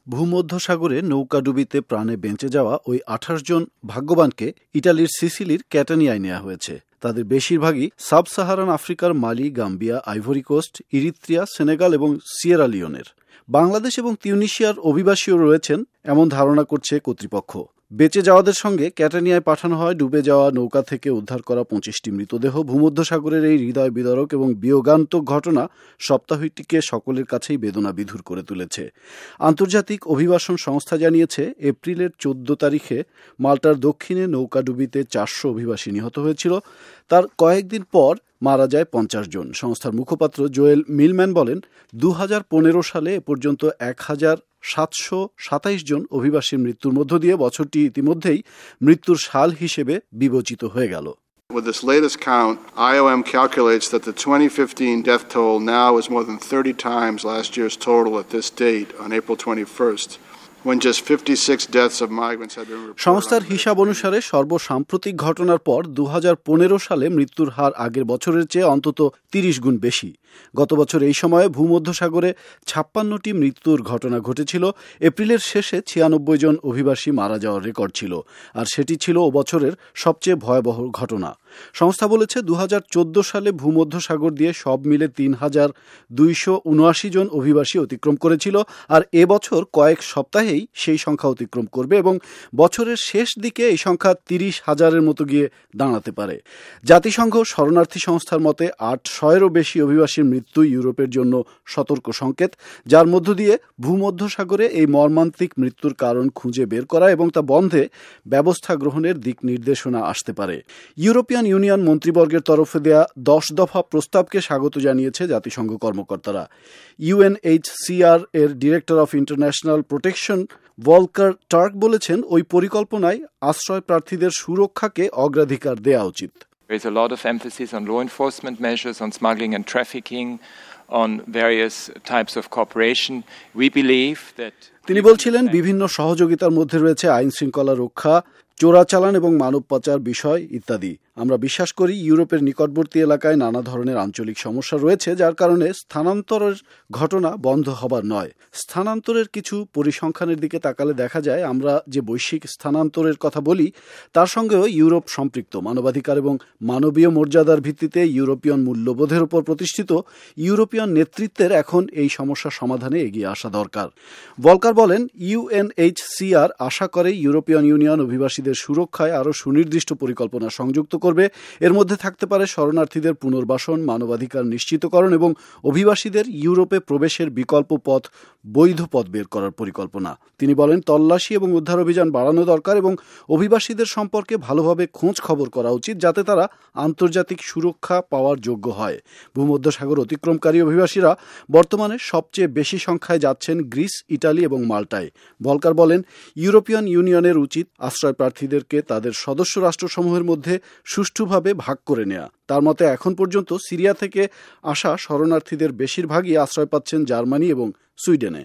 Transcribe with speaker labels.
Speaker 1: ভূমধ্যসাগরে নৌকাডুবিতে প্রাণে বেঁচে যাওয়া ওই ২৮ জন ভাগ্যবানকে ইটালির সিসিলির ক্যাটানিয়ায় নেওয়া হয়েছে। তাদের বেশিরভাগই সাব সাহারান আফ্রিকার Mali, Gambia, Ivory Coast, Eritrea, Senegal এবং সিয়েরা লিওনের। বাংলাদেশ এবং তিউনিশিয়ার অভিবাসীও রয়েছেন এমন ধারণা করছে কর্তৃপক্ষ। বেঁচে যাওয়াদের সঙ্গে ক্যাটানিয়ায় পাঠানো হয় ডুবে যাওয়া নৌকা থেকে উদ্ধার করা ২৫টি মৃতদেহ। ভূমধ্যসাগরের এই হৃদয় বিদারক এবং বিয়োগান্তক ঘটনা সপ্তাহটিকে সকলের কাছেই বেদনা বিধুর করে তুলেছে। আন্তর্জাতিক অভিবাসন সংস্থা জানিয়েছে, এপ্রিলের ১৪ তারিখে মাল্টার দক্ষিণে নৌকাডুবিতে ৪০০ অভিবাসী নিহত হয়েছিল। তার কয়েকদিন পর মারা যায় ৫০ জন। সংস্থার মুখপাত্র জোয়েল মিলম্যান বলেন, ২০১৫ সালে এ পর্যন্ত ১,৭২৭ জন অভিবাসীর মৃত্যুর মধ্য দিয়ে বছরটি ইতিমধ্যেই মৃত্যুর সাল হিসেবে বিবেচিত হয়ে গেল।
Speaker 2: With this latest count, IOM calculates that the 2015 death toll now is more than 30 times last year's total at this date on April 21st.
Speaker 1: সংস্থার হিসাব অনুসারে সর্বসাম্প্রতিক ঘটনার পর ২০১৫ সালে মৃত্যুর হার আগের বছরের চেয়ে অন্তত ৩০ গুণ বেশি। গত বছর এই সময়ে ভূমধ্যসাগরে ৫৬টি মৃত্যুর ঘটনা ঘটেছিল। এপ্রিলের শেষে ৯৬ জন অভিবাসী মারা যাওয়ার রেকর্ড ছিল, আর সেটি ছিল ও বছরের সবচেয়ে ভয়াবহ ঘটনা। সংস্থা বলেছে, ২০১৪ সালে ভূমধ্যসাগর দিয়ে সব মিলে ৩,২৭৯ জন অভিবাসী অতিক্রম করেছিল, আর এবছর কয়েক সপ্তাহে সেই সংখ্যা অতিক্রম করবে এবং বছরের শেষ দিকে এই সংখ্যা ৩০,০০০-এর মতো গিয়ে দাঁড়াতে পারে। জাতিসংঘ শরণার্থী সংস্থার মতে ৮০০-এরও বেশি অভিবাসীর মৃত্যু ইউরোপের জন্য সতর্ক সংকেত, যার মধ্য দিয়ে ভূমধ্যসাগরে এই মর্মান্তিক মৃত্যুর কারণ খুঁজে বের করা এবং তা বন্ধে ব্যবস্থা গ্রহণের দিক নির্দেশনা আসতে পারে। ইউরোপিয়ান ইউনিয়ন মন্ত্রীবর্গের তরফে দেয়া ১০ দফা প্রস্তাবকে স্বাগত জানিয়েছে জাতিসংঘ কর্মকর্তারা। ইউএনএইচসিআর এর director of international protection Volker Turk বলেছেন, ওই পরিকল্পনায় আশ্রয় প্রার্থীদের সুরক্ষাকে অগ্রাধিকার দেওয়া উচিত।
Speaker 3: There is a lot of emphasis on law enforcement measures, on smuggling and trafficking, on various types of cooperation. We believe that
Speaker 1: তিনি বলছিলেন, বিভিন্ন সহযোগিতার মধ্যে রয়েছে আইন শৃঙ্খলা রক্ষা, চোরাচালান এবং মানব পাচার বিষয় ইত্যাদি। আমরা বিশ্বাস করি ইউরোপের নিকটবর্তী এলাকায় নানা ধরনের আঞ্চলিক সমস্যা রয়েছে, যার কারণে স্থানান্তরের ঘটনা বন্ধ হবার নয়। স্থানান্তরের কিছু পরিসংখ্যানের দিকে তাকালে দেখা যায়, আমরা যে বৈশ্বিক স্থানান্তরের কথা বলি তার সঙ্গেও ইউরোপ সম্পৃক্ত। মানবাধিকার এবং মানবীয় মর্যাদার ভিত্তিতে ইউরোপিয়ান মূল্যবোধের উপর প্রতিষ্ঠিত ইউরোপিয়ান নেতৃত্বের এখন এই সমস্যা সমাধানে এগিয়ে আসা দরকার। ভলকার বলেন, ইউএনএইচসিআর আশা করে ইউরোপিয়ান ইউনিয়ন অভিবাসীদের সুরক্ষায় আরও সুনির্দিষ্ট পরিকল্পনা সংযুক্ত করবে। এর মধ্যে থাকতে পারে শরণার্থীদের পুনর্বাসন, মানবাধিকার নিশ্চিতকরণ এবং অভিবাসীদের ইউরোপে প্রবেশের বিকল্প পথ, বৈধ পথ বের করার পরিকল্পনা। তিনি বলেন, তল্লাশি এবং উদ্ধার অভিযান বাড়ানো দরকার এবং অভিবাসীদের সম্পর্কে ভালোভাবে খোঁজ খবর করা উচিত, যাতে তারা আন্তর্জাতিক সুরক্ষা পাওয়ার যোগ্য হয়। ভূমধ্যসাগর অতিক্রমকারী অভিবাসীরা বর্তমানে সবচেয়ে বেশি সংখ্যায় যাচ্ছেন গ্রিস, ইটালি এবং মাল্টায়। ভলকার বলেন, ইউরোপিয়ান ইউনিয়নের উচিত আশ্রয় প্রার্থীদেরকে তাদের সদস্য রাষ্ট্রসমূহের মধ্যে সুষ্ঠুভাবে ভাগ করে নেয়া। তার মতে, এখন পর্যন্ত সিরিয়া থেকে আসা শরণার্থীদের বেশিরভাগই আশ্রয় পাচ্ছেন জার্মানি এবং সুইডেনে।